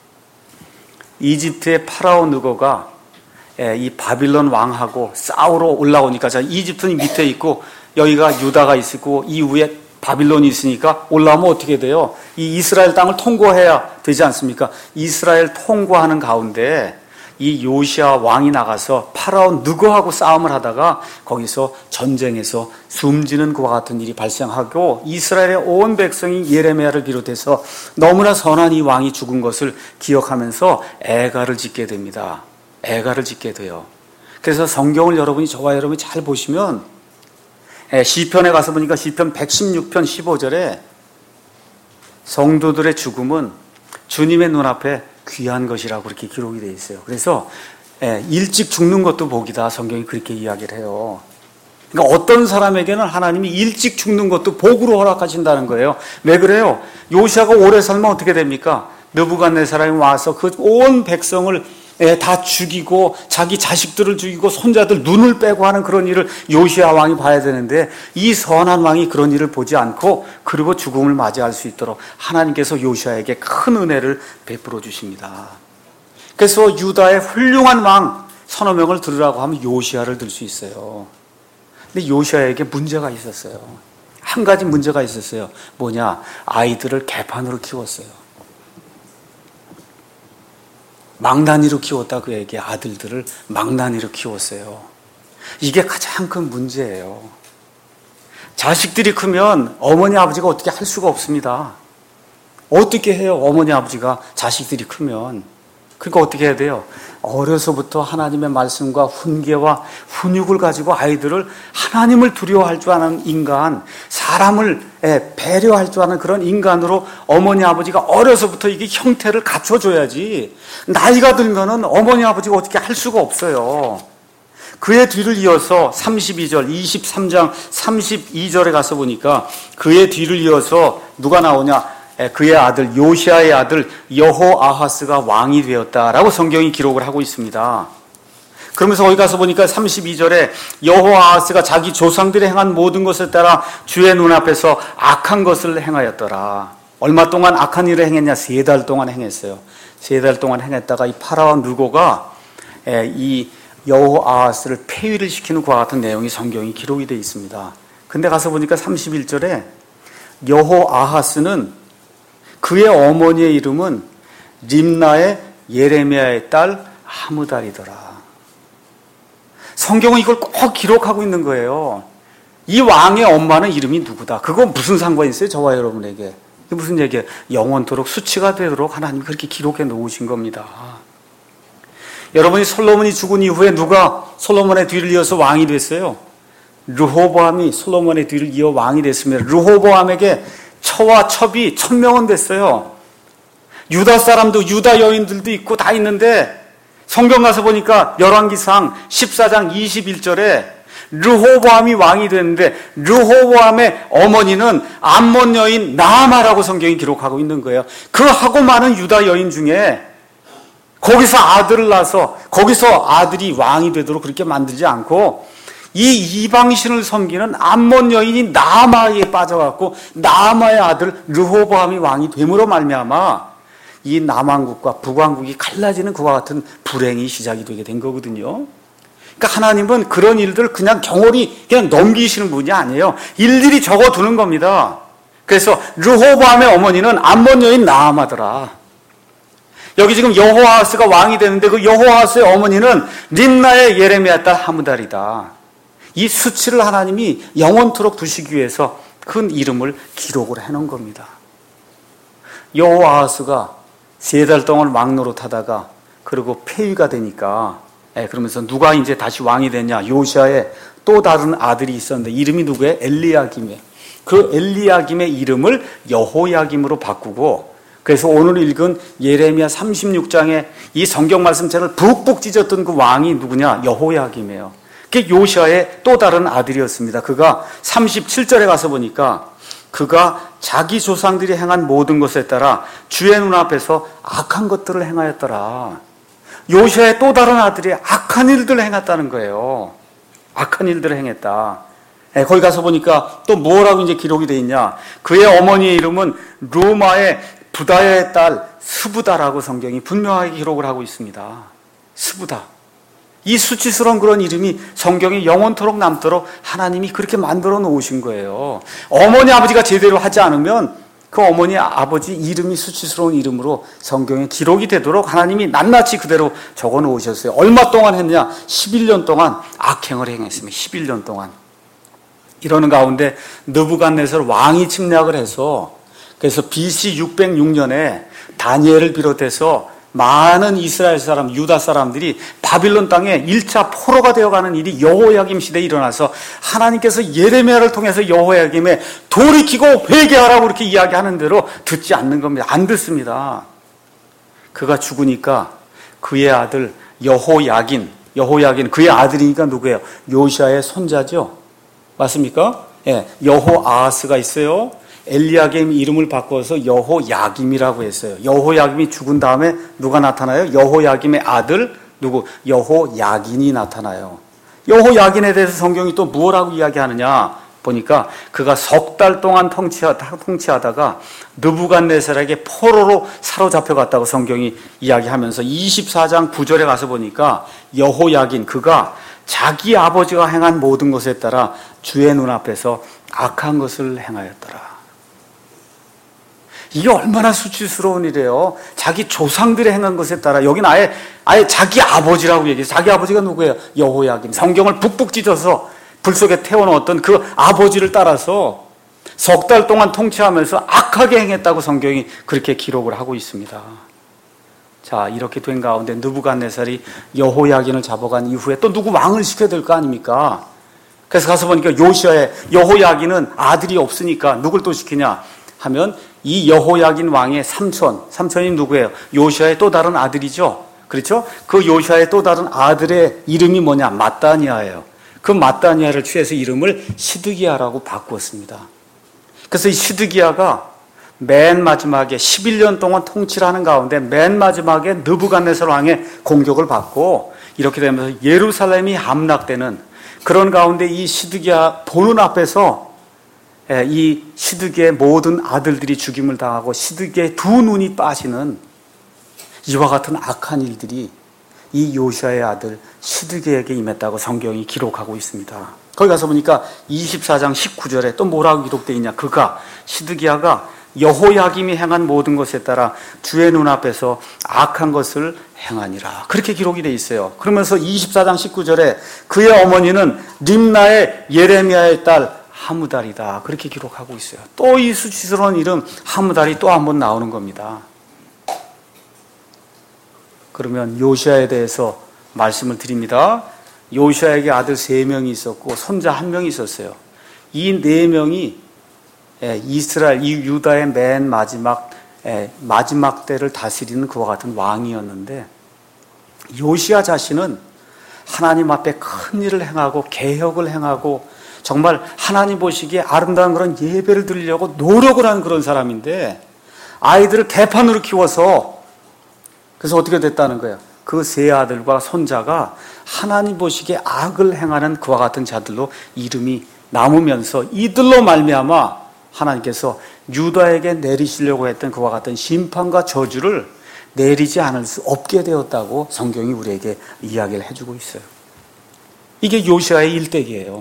이집트의 파라오 느고가 이 바빌론 왕하고 싸우러 올라오니까, 자, 이집트는 밑에 있고 여기가 유다가 있고 이 위에 바빌론이 있으니까 올라오면 어떻게 돼요? 이 이스라엘 땅을 통과해야 되지 않습니까? 이스라엘 통과하는 가운데 이 요시야 왕이 나가서 파라오 느고하고 싸움을 하다가 거기서 전쟁에서 숨지는 그와 같은 일이 발생하고 이스라엘의 온 백성이 예레미야를 비롯해서 너무나 선한 이 왕이 죽은 것을 기억하면서 애가를 짓게 됩니다. 애가를 짓게 돼요. 그래서 성경을 여러분이, 저와 여러분이 잘 보시면 시편에 가서 보니까 시편 116편 15절에 성도들의 죽음은 주님의 눈앞에 귀한 것이라고 그렇게 기록이 되어 있어요. 그래서 일찍 죽는 것도 복이다, 성경이 그렇게 이야기를 해요. 그러니까 어떤 사람에게는 하나님이 일찍 죽는 것도 복으로 허락하신다는 거예요. 왜 그래요? 요시야가 오래 살면 어떻게 됩니까? 느부갓네살이 와서 그 온 백성을 다 죽이고 자기 자식들을 죽이고 손자들 눈을 빼고 하는 그런 일을 요시야 왕이 봐야 되는데 이 선한 왕이 그런 일을 보지 않고 그리고 죽음을 맞이할 수 있도록 하나님께서 요시야에게 큰 은혜를 베풀어 주십니다. 그래서 유다의 훌륭한 왕 서너 명을 들으라고 하면 요시야를 들 수 있어요. 근데 요시야에게 문제가 있었어요. 한 가지 문제가 있었어요. 뭐냐? 아이들을 개판으로 키웠어요. 망나니로 키웠다. 그에게 아들들을 망나니로 키웠어요. 이게 가장 큰 문제예요. 자식들이 크면 어머니 아버지가 어떻게 할 수가 없습니다. 어떻게 해요? 어머니 아버지가 자식들이 크면. 그러니까 어떻게 해야 돼요? 어려서부터 하나님의 말씀과 훈계와 훈육을 가지고 아이들을 하나님을 두려워할 줄 아는 인간, 사람을 배려할 줄 아는 그런 인간으로 어머니 아버지가 어려서부터 이게 형태를 갖춰줘야지. 나이가 들면은 어머니 아버지가 어떻게 할 수가 없어요. 그의 뒤를 이어서 32절, 23장 32절에 가서 보니까 그의 뒤를 이어서 누가 나오냐? 그의 아들 요시야의 아들 여호아하스가 왕이 되었다라고 성경이 기록을 하고 있습니다. 그러면서 거기 가서 보니까 32절에 여호아하스가 자기 조상들이 행한 모든 것에 따라 주의 눈앞에서 악한 것을 행하였더라. 얼마 동안 악한 일을 행했냐? 3달 동안 행했어요. 3달 동안 행했다가 이 파라오 느고가 이 여호아하스를 폐위를 시키는 그와 같은 내용이 성경이 기록이 되어 있습니다. 근데 가서 보니까 31절에 여호아하스는 그의 어머니의 이름은 림나의 예레미야의 딸 하무달이더라. 성경은 이걸 꼭 기록하고 있는 거예요. 이 왕의 엄마는 이름이 누구다. 그거 무슨 상관이 있어요? 저와 여러분에게. 이게 무슨 얘기예요? 영원토록 수치가 되도록 하나님이 그렇게 기록해 놓으신 겁니다. 여러분이 솔로몬이 죽은 이후에 누가 솔로몬의 뒤를 이어서 왕이 됐어요? 르호보암이 솔로몬의 뒤를 이어 왕이 됐습니다. 르호보암에게 처와 첩이 1000명은 됐어요. 유다 사람도 유다 여인들도 있고 다 있는데 성경 가서 보니까 열왕기상 14장 21절에 르호보암이 왕이 됐는데 르호보암의 어머니는 암몬 여인 나아마라고 성경이 기록하고 있는 거예요. 그 하고 많은 유다 여인 중에 거기서 아들을 낳아서 거기서 아들이 왕이 되도록 그렇게 만들지 않고 이 이방신을 섬기는 암몬 여인이 나아마에 빠져갖고 나아마의 아들 르호보암이 왕이 됨으로 말미암아 이 남왕국과 북왕국이 갈라지는 그와 같은 불행이 시작이 되게 된 거거든요. 그러니까 하나님은 그런 일들을 그냥 경홀히 그냥 넘기시는 분이 아니에요. 일일이 적어두는 겁니다. 그래서 르호보암의 어머니는 암몬 여인 나아마더라. 여기 지금 여호아하스가 왕이 되는데 그 여호아하스의 어머니는 림나의 예레미야 딸 하무달이다. 이 수치를 하나님이 영원토록 두시기 위해서 큰 이름을 기록을 해놓은 겁니다. 여호아하스가 3달 동안 왕 노릇하다가 그리고 폐위가 되니까 그러면서 누가 이제 다시 왕이 됐냐? 요시야의 또 다른 아들이 있었는데 이름이 누구예요? 엘리야김이에요. 그 엘리야김의 이름을 여호야김으로 바꾸고 그래서 오늘 읽은 예레미야 36장에 이 성경 말씀책을 북북 찢었던 그 왕이 누구냐? 여호야김이에요. 그게 요시야의 또 다른 아들이었습니다. 그가 37절에 가서 보니까 그가 자기 조상들이 행한 모든 것에 따라 주의 눈앞에서 악한 것들을 행하였더라. 요시야의 또 다른 아들이 악한 일들을 행했다는 거예요. 악한 일들을 행했다. 거기 가서 보니까 또 뭐라고 이제 기록이 되어 있냐? 그의 어머니의 이름은 루마의 부다야의 딸 스부다라고 성경이 분명하게 기록을 하고 있습니다. 스부다. 이 수치스러운 그런 이름이 성경에 영원토록 남도록 하나님이 그렇게 만들어 놓으신 거예요. 어머니 아버지가 제대로 하지 않으면 그 어머니 아버지 이름이 수치스러운 이름으로 성경에 기록이 되도록 하나님이 낱낱이 그대로 적어 놓으셨어요. 얼마 동안 했냐? 11년 동안 악행을 행했습니다. 11년 동안. 이러는 가운데 느부갓네살 왕이 침략을 해서 그래서 BC 606년에 다니엘을 비롯해서 많은 이스라엘 사람, 유다 사람들이 바빌론 땅에 1차 포로가 되어가는 일이 여호야김 시대에 일어나서 하나님께서 예레미야를 통해서 여호야김에 돌이키고 회개하라고 이렇게 이야기하는 대로 듣지 않는 겁니다. 안 듣습니다. 그가 죽으니까 그의 아들 여호야긴 그의 아들이니까 누구예요? 요시야의 손자죠. 맞습니까? 예, 여호아하스가 있어요. 엘리야김 이름을 바꿔서 여호야김이라고 했어요. 여호야김이 죽은 다음에 누가 나타나요? 여호야김의 아들 누구? 여호야긴이 나타나요. 여호야긴에 대해서 성경이 또 무엇라고 이야기하느냐 보니까 그가 석 달 동안 통치하다가 느부갓네살에게 포로로 사로잡혀갔다고 성경이 이야기하면서 24장 9절에 가서 보니까 여호야긴 그가 자기 아버지가 행한 모든 것에 따라 주의 눈앞에서 악한 것을 행하였더라. 이게 얼마나 수치스러운 일이에요. 자기 조상들이 행한 것에 따라, 여기는 아예 자기 아버지라고 얘기해요. 자기 아버지가 누구예요? 여호야김. 성경을 북북 찢어서 불 속에 태워놓았던 그 아버지를 따라서 석 달 동안 통치하면서 악하게 행했다고 성경이 그렇게 기록을 하고 있습니다. 자, 이렇게 된 가운데 느부갓네살이 여호야긴을 잡아간 이후에 또 누구 왕을 시켜야 될 거 아닙니까? 그래서 가서 보니까 여호야긴은 아들이 없으니까 누굴 또 시키냐 하면 이 여호야긴 왕의 삼촌이 누구예요? 요시아의 또 다른 아들이죠. 그렇죠? 그 요시아의 또 다른 아들의 이름이 뭐냐? 맏다니아예요. 그 맏다니아를 취해서 이름을 시드기야라고 바꾸었습니다. 그래서 이 시드기야가 맨 마지막에 11년 동안 통치를 하는 가운데 맨 마지막에 느부갓네살 왕의 공격을 받고 이렇게 되면서 예루살렘이 함락되는 그런 가운데 이 시드기야 보는 앞에서 이 시드기야의 모든 아들들이 죽임을 당하고 시드기야의 두 눈이 빠지는 이와 같은 악한 일들이 이 요시아의 아들 시드기야에게 임했다고 성경이 기록하고 있습니다. 거기 가서 보니까 24장 19절에 또 뭐라고 기록되어 있냐. 시드기야가 여호야김이 행한 모든 것에 따라 주의 눈앞에서 악한 것을 행하니라. 그렇게 기록이 되어 있어요. 그러면서 24장 19절에 그의 어머니는 림나의 예레미야의 딸 하무달이다. 그렇게 기록하고 있어요. 또 이 수치스러운 이름 하무달이 또 한 번 나오는 겁니다. 그러면 요시아에 대해서 말씀을 드립니다. 요시아에게 아들 3명이 있었고 손자 1명이 있었어요. 이 4명이 이스라엘, 이 유다의 맨 마지막 때를 다스리는 그와 같은 왕이었는데 요시아 자신은 하나님 앞에 큰 일을 행하고 개혁을 행하고 정말 하나님 보시기에 아름다운 그런 예배를 드리려고 노력을 한 그런 사람인데 아이들을 개판으로 키워서 그래서 어떻게 됐다는 거예요? 그 세 아들과 손자가 하나님 보시기에 악을 행하는 그와 같은 자들로 이름이 남으면서 이들로 말미암아 하나님께서 유다에게 내리시려고 했던 그와 같은 심판과 저주를 내리지 않을 수 없게 되었다고 성경이 우리에게 이야기를 해주고 있어요. 이게 요시아의 일대기예요.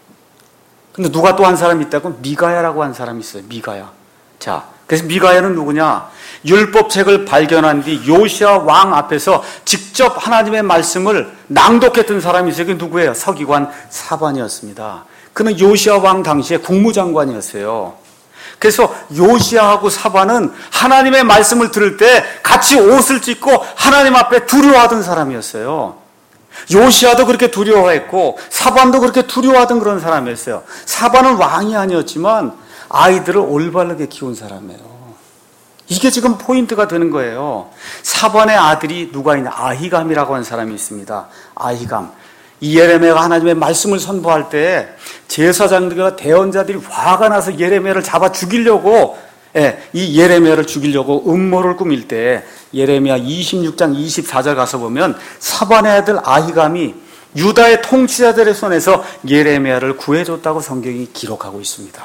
근데 누가 또 한 사람이 있다고? 미가야라고 한 사람이 있어요. 미가야. 자, 그래서 미가야는 누구냐? 율법책을 발견한 뒤 요시아 왕 앞에서 직접 하나님의 말씀을 낭독했던 사람이 있어요. 그게 누구예요? 서기관 사반이었습니다. 그는 요시아 왕 당시에 국무장관이었어요. 그래서 요시아하고 사반은 하나님의 말씀을 들을 때 같이 옷을 찢고 하나님 앞에 두려워하던 사람이었어요. 요시아도 그렇게 두려워했고 사반도 그렇게 두려워하던 그런 사람이었어요. 사반은 왕이 아니었지만 아이들을 올바르게 키운 사람이에요. 이게 지금 포인트가 되는 거예요. 사반의 아들이 누가 있냐? 아히감이라고 하는 사람이 있습니다. 아히감. 이 예레미야가 하나님의 말씀을 선포할 때 제사장들과 대언자들이 화가 나서 예레미야를 잡아 죽이려고 이 예레미야를 죽이려고 음모를 꾸밀 때 예레미야 26장 24절 가서 보면 사반의 아들 아히감이 유다의 통치자들의 손에서 예레미야를 구해줬다고 성경이 기록하고 있습니다.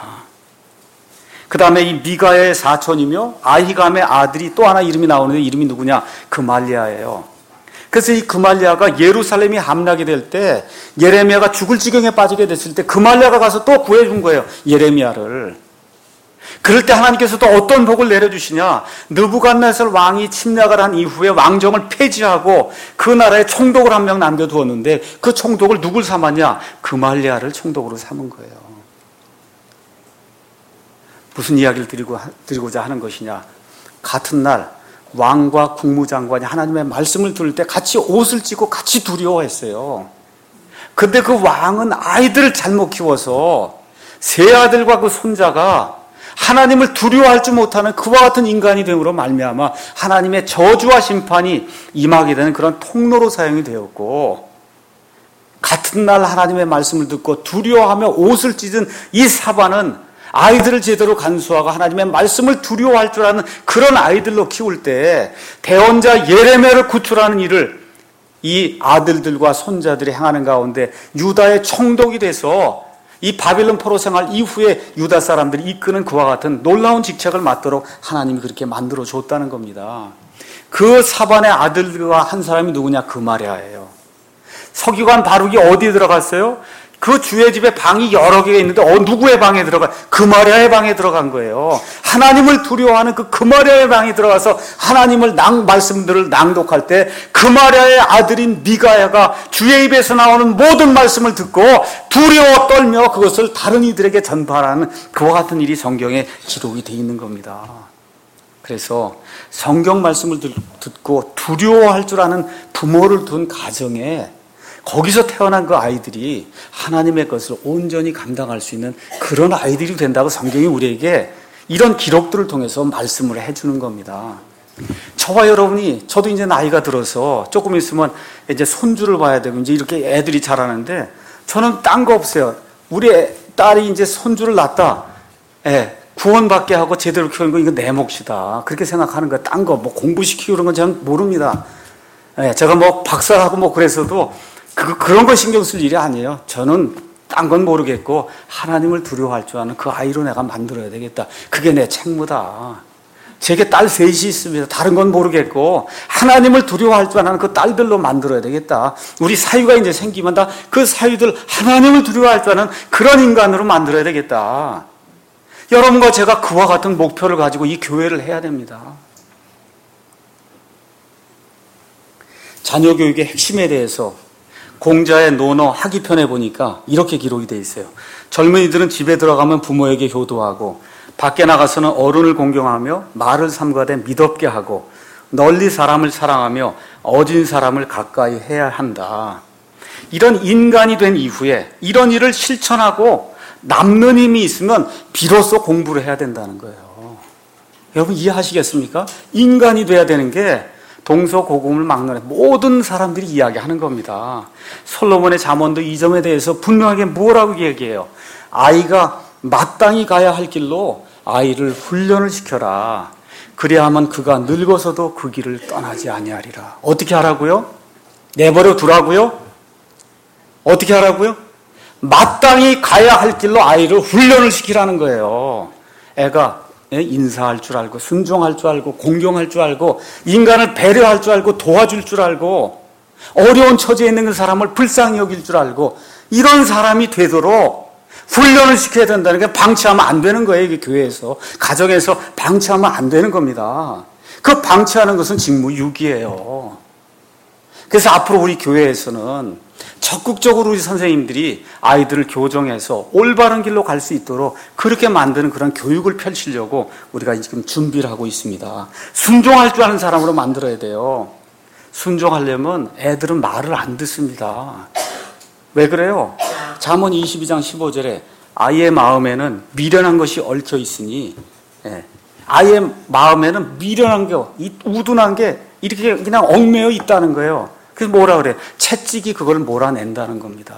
그 다음에 이 미가의 사촌이며 아히감의 아들이 또 하나 이름이 나오는데 이름이 누구냐? 그말리아예요. 그래서 이 그말리아가 예루살렘이 함락이 될 때 예레미야가 죽을 지경에 빠지게 됐을 때 그말리아가 가서 또 구해준 거예요. 예레미야를. 그럴 때 하나님께서 또 어떤 복을 내려주시냐? 느부갓네살 왕이 침략을 한 이후에 왕정을 폐지하고 그 나라에 총독을 한 명 남겨두었는데 그 총독을 누굴 삼았냐? 그말리아를 총독으로 삼은 거예요. 무슨 이야기를 드리고자 하는 것이냐? 같은 날 왕과 국무장관이 하나님의 말씀을 들을 때 같이 옷을 찢고 같이 두려워했어요. 근데 그 왕은 아이들을 잘못 키워서 세 아들과 그 손자가 하나님을 두려워할 줄 못하는 그와 같은 인간이 됨으로 말미암아 하나님의 저주와 심판이 임하게 되는 그런 통로로 사용이 되었고 같은 날 하나님의 말씀을 듣고 두려워하며 옷을 찢은 이 사반은 아이들을 제대로 간수하고 하나님의 말씀을 두려워할 줄 아는 그런 아이들로 키울 때 대언자 예레미야를 구출하는 일을 이 아들들과 손자들이 행하는 가운데 유다의 총독이 돼서 이 바빌론 포로 생활 이후에 유다 사람들이 이끄는 그와 같은 놀라운 직책을 맡도록 하나님이 그렇게 만들어 줬다는 겁니다. 그 사반의 아들과 한 사람이 누구냐? 그마랴예요. 서기관 바룩이 어디에 들어갔어요? 그 주의 집에 방이 여러 개가 있는데 누구의 방에 들어가? 그마랴의 방에 들어간 거예요. 하나님을 두려워하는 그 그마랴의 방에 들어가서 하나님을 말씀들을 낭독할 때 그마랴의 아들인 미가야가 주의 입에서 나오는 모든 말씀을 듣고 두려워 떨며 그것을 다른 이들에게 전파하는 그와 같은 일이 성경에 기록이 되어 있는 겁니다. 그래서 성경 말씀을 듣고 두려워할 줄 아는 부모를 둔 가정에 거기서 태어난 그 아이들이 하나님의 것을 온전히 감당할 수 있는 그런 아이들이 된다고 성경이 우리에게 이런 기록들을 통해서 말씀을 해주는 겁니다. 저와 여러분이, 저도 이제 나이가 들어서 조금 있으면 이제 손주를 봐야 되고 이제 이렇게 애들이 자라는데 저는 딴 거 없어요. 우리 딸이 이제 손주를 낳았다. 구원받게 하고 제대로 키우는 거 이거 내 몫이다. 그렇게 생각하는 거야. 딴 거, 뭐 공부시키고 그런 건 저는 모릅니다. 제가 뭐 박사하고 뭐 그래서도 그런 거 신경 쓸 일이 아니에요. 저는 딴 건 모르겠고 하나님을 두려워할 줄 아는 그 아이로 내가 만들어야 되겠다. 그게 내 책무다. 제게 딸 셋이 있습니다. 다른 건 모르겠고 하나님을 두려워할 줄 아는 그 딸들로 만들어야 되겠다. 우리 사위가 이제 생기면 다 그 사위들 하나님을 두려워할 줄 아는 그런 인간으로 만들어야 되겠다. 여러분과 제가 그와 같은 목표를 가지고 이 교회를 해야 됩니다. 자녀 교육의 핵심에 대해서 공자의 논어 하기편에 보니까 이렇게 기록이 되어 있어요. 젊은이들은 집에 들어가면 부모에게 효도하고 밖에 나가서는 어른을 공경하며 말을 삼가되 미덥게 하고 널리 사람을 사랑하며 어진 사람을 가까이 해야 한다. 이런 인간이 된 이후에 이런 일을 실천하고 남는 힘이 있으면 비로소 공부를 해야 된다는 거예요. 여러분 이해하시겠습니까? 인간이 돼야 되는 게 동서고금을 막론해 모든 사람들이 이야기하는 겁니다. 솔로몬의 잠언도 이 점에 대해서 분명하게 뭐라고 얘기해요? 아이가 마땅히 가야 할 길로 아이를 훈련을 시켜라. 그래야만 그가 늙어서도 그 길을 떠나지 아니하리라. 어떻게 하라고요? 내버려 두라고요? 어떻게 하라고요? 마땅히 가야 할 길로 아이를 훈련을 시키라는 거예요. 애가 인사할 줄 알고 순종할 줄 알고 공경할 줄 알고 인간을 배려할 줄 알고 도와줄 줄 알고 어려운 처지에 있는 사람을 불쌍히 여길 줄 알고 이런 사람이 되도록 훈련을 시켜야 된다는 게 방치하면 안 되는 거예요. 이게 교회에서 가정에서 방치하면 안 되는 겁니다. 그 방치하는 것은 직무유기예요. 그래서 앞으로 우리 교회에서는 적극적으로 우리 선생님들이 아이들을 교정해서 올바른 길로 갈 수 있도록 그렇게 만드는 그런 교육을 펼치려고 우리가 지금 준비를 하고 있습니다. 순종할 줄 아는 사람으로 만들어야 돼요. 순종하려면 애들은 말을 안 듣습니다. 왜 그래요? 잠언 22장 15절에 아이의 마음에는 미련한 것이 얽혀 있으니 아이의 마음에는 미련한 게 우둔한 게 이렇게 그냥 얽매여 있다는 거예요. 그래서 뭐라 그래요? 채찍이 그걸 몰아낸다는 겁니다.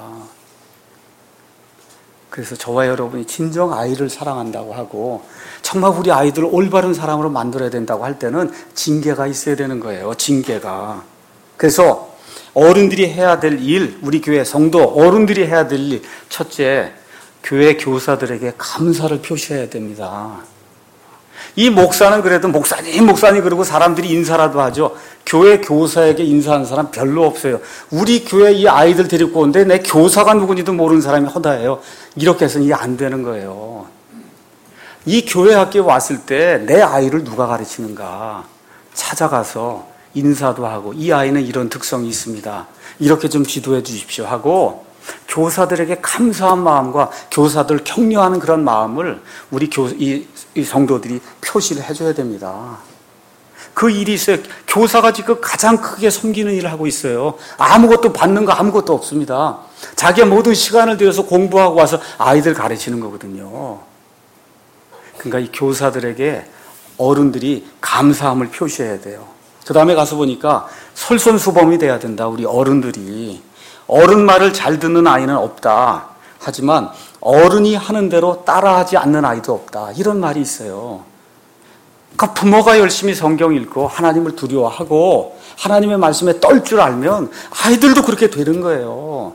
그래서 저와 여러분이 진정 아이를 사랑한다고 하고 정말 우리 아이들을 올바른 사람으로 만들어야 된다고 할 때는 징계가 있어야 되는 거예요. 징계가. 그래서 어른들이 해야 될 일, 우리 교회 성도 어른들이 해야 될 일, 첫째, 교회 교사들에게 감사를 표시해야 됩니다. 이 목사는 그래도 목사님 그러고 사람들이 인사라도 하죠. 교회 교사에게 인사하는 사람 별로 없어요. 우리 교회 이 아이들 데리고 오는데 내 교사가 누군지도 모르는 사람이 허다해요. 이렇게 해서는 이게 안 되는 거예요. 이 교회 학교에 왔을 때 내 아이를 누가 가르치는가 찾아가서 인사도 하고 이 아이는 이런 특성이 있습니다. 이렇게 좀 지도해 주십시오 하고 교사들에게 감사한 마음과 교사들 격려하는 그런 마음을 우리 이 성도들이 표시를 해줘야 됩니다. 그 일이 있어요. 교사가 지금 가장 크게 섬기는 일을 하고 있어요. 아무것도 받는 거 아무것도 없습니다. 자기의 모든 시간을 들여서 공부하고 와서 아이들 가르치는 거거든요. 그러니까 이 교사들에게 어른들이 감사함을 표시해야 돼요. 그 다음에 가서 보니까 솔선수범이 돼야 된다. 우리 어른들이. 어른 말을 잘 듣는 아이는 없다. 하지만 어른이 하는 대로 따라하지 않는 아이도 없다. 이런 말이 있어요. 그러니까 부모가 열심히 성경 읽고 하나님을 두려워하고 하나님의 말씀에 떨 줄 알면 아이들도 그렇게 되는 거예요.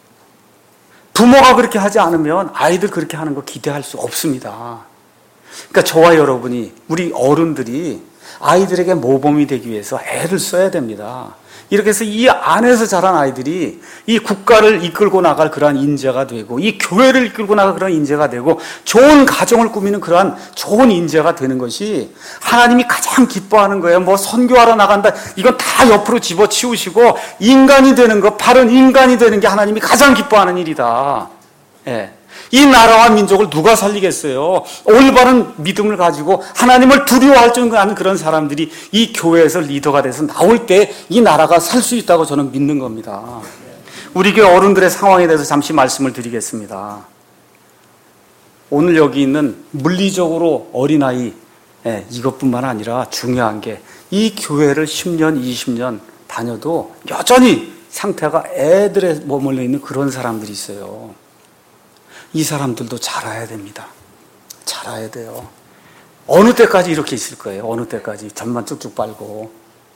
부모가 그렇게 하지 않으면 아이들 그렇게 하는 거 기대할 수 없습니다. 그러니까 저와 여러분이, 우리 어른들이 아이들에게 모범이 되기 위해서 애를 써야 됩니다. 이렇게 해서 이 안에서 자란 아이들이 이 국가를 이끌고 나갈 그러한 인재가 되고, 이 교회를 이끌고 나갈 그런 인재가 되고, 좋은 가정을 꾸미는 그러한 좋은 인재가 되는 것이 하나님이 가장 기뻐하는 거예요. 뭐 선교하러 나간다, 이건 다 옆으로 집어치우시고 인간이 되는 거, 바른 인간이 되는 게 하나님이 가장 기뻐하는 일이다. 예. 이 나라와 민족을 누가 살리겠어요? 올바른 믿음을 가지고 하나님을 두려워할 줄 아는 그런 사람들이 이 교회에서 리더가 돼서 나올 때 이 나라가 살 수 있다고 저는 믿는 겁니다. 우리 교회 어른들의 상황에 대해서 잠시 말씀을 드리겠습니다. 오늘 여기 있는 물리적으로 어린아이, 이것뿐만 아니라 중요한 게 이 교회를 10년, 20년 다녀도 여전히 상태가 애들에 머물러 있는 그런 사람들이 있어요. 이 사람들도 자라야 됩니다. 자라야 돼요. 어느 때까지 이렇게 있을 거예요? 어느 때까지 전만 쭉쭉 빨고.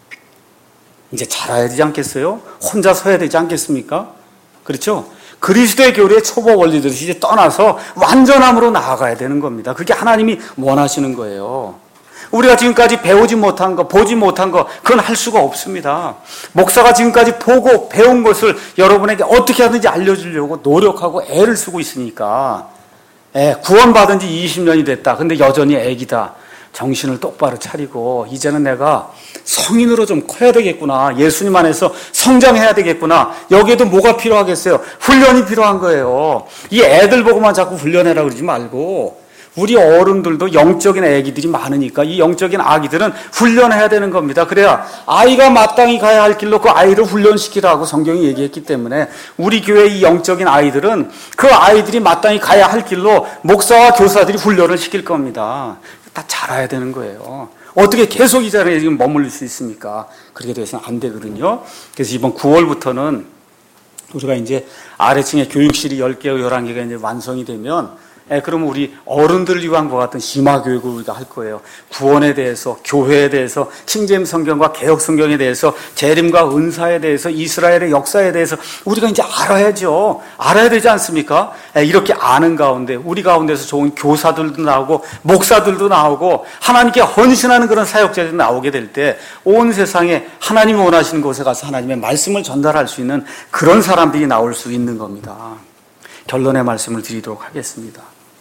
이제 자라야 되지 않겠어요? 혼자 서야 되지 않겠습니까? 그렇죠? 그리스도의 교리의 초보 원리들이 이제 떠나서 완전함으로 나아가야 되는 겁니다. 그게 하나님이 원하시는 거예요. 우리가 지금까지 배우지 못한 거, 보지 못한 거, 그건 할 수가 없습니다. 목사가 지금까지 보고 배운 것을 여러분에게 어떻게 하든지 알려주려고 노력하고 애를 쓰고 있으니까, 구원받은 지 20년이 됐다. 근데 여전히 애기다. 정신을 똑바로 차리고 이제는 내가 성인으로 좀 커야 되겠구나. 예수님 안에서 성장해야 되겠구나. 여기에도 뭐가 필요하겠어요? 훈련이 필요한 거예요. 이 애들 보고만 자꾸 훈련해라 그러지 말고 우리 어른들도 영적인 아기들이 많으니까 이 영적인 아기들은 훈련해야 되는 겁니다. 그래야 아이가 마땅히 가야 할 길로 그 아이를 훈련시키라고 성경이 얘기했기 때문에 우리 교회의 이 영적인 아이들은 그 아이들이 마땅히 가야 할 길로 목사와 교사들이 훈련을 시킬 겁니다. 다 자라야 되는 거예요. 어떻게 계속 이 자리에 지금 머물릴 수 있습니까? 그렇게 돼서는 안 되거든요. 그래서 이번 9월부터는 우리가 이제 아래층에 교육실이 10개, 11개가 이제 완성이 되면 그러면 우리 어른들을 위한 것 같은 심화교육을 우리가 할 거예요. 구원에 대해서, 교회에 대해서, 킹제임스 성경과 개혁 성경에 대해서, 재림과 은사에 대해서, 이스라엘의 역사에 대해서 우리가 이제 알아야죠. 알아야 되지 않습니까? 이렇게 아는 가운데 우리 가운데서 좋은 교사들도 나오고 목사들도 나오고 하나님께 헌신하는 그런 사역자들이 나오게 될 때 온 세상에 하나님이 원하시는 곳에 가서 하나님의 말씀을 전달할 수 있는 그런 사람들이 나올 수 있는 겁니다. 결론의 말씀을 드리도록 하겠습니다.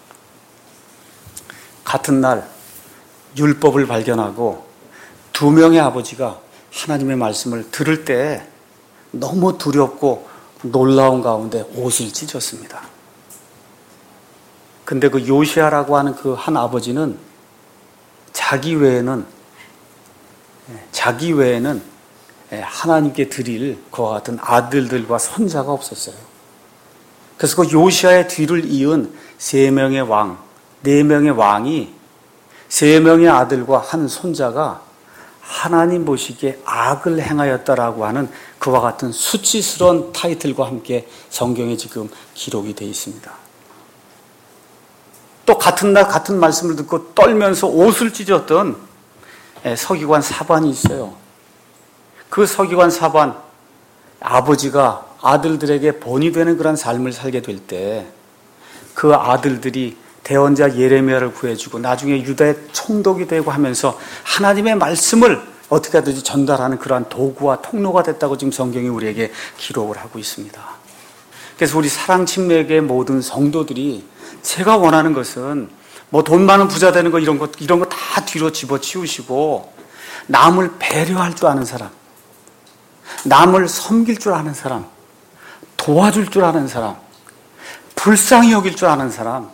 같은 날 율법을 발견하고 두 명의 아버지가 하나님의 말씀을 들을 때 너무 두렵고 놀라운 가운데 옷을 찢었습니다. 근데 그 요시아라고 하는 그 한 아버지는 자기 외에는 하나님께 드릴 그와 같은 아들들과 손자가 없었어요. 그래서 그 요시아의 뒤를 이은 3명의 왕, 4명의 왕이 3명의 아들과 한 손자가 하나님 보시기에 악을 행하였다라고 하는 그와 같은 수치스러운 타이틀과 함께 성경에 지금 기록이 되어 있습니다. 또 같은 날 같은 말씀을 듣고 떨면서 옷을 찢었던 서기관 사반이 있어요. 그 서기관 사반, 아버지가 아들들에게 본이 되는 그런 삶을 살게 될 때 그 아들들이 대언자 예레미야를 구해주고 나중에 유다의 총독이 되고 하면서 하나님의 말씀을 어떻게 하든지 전달하는 그러한 도구와 통로가 됐다고 지금 성경이 우리에게 기록을 하고 있습니다. 그래서 우리 사랑침례교의 모든 성도들이 제가 원하는 것은 뭐 돈 많은 부자 되는 거 이런 거 다 뒤로 집어치우시고 남을 배려할 줄 아는 사람, 남을 섬길 줄 아는 사람, 도와줄 줄 아는 사람, 불쌍히 여길 줄 아는 사람,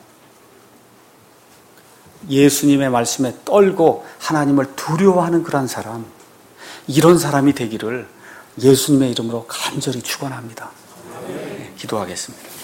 예수님의 말씀에 떨고 하나님을 두려워하는 그런 사람, 이런 사람이 되기를 예수님의 이름으로 간절히 축원합니다. 기도하겠습니다.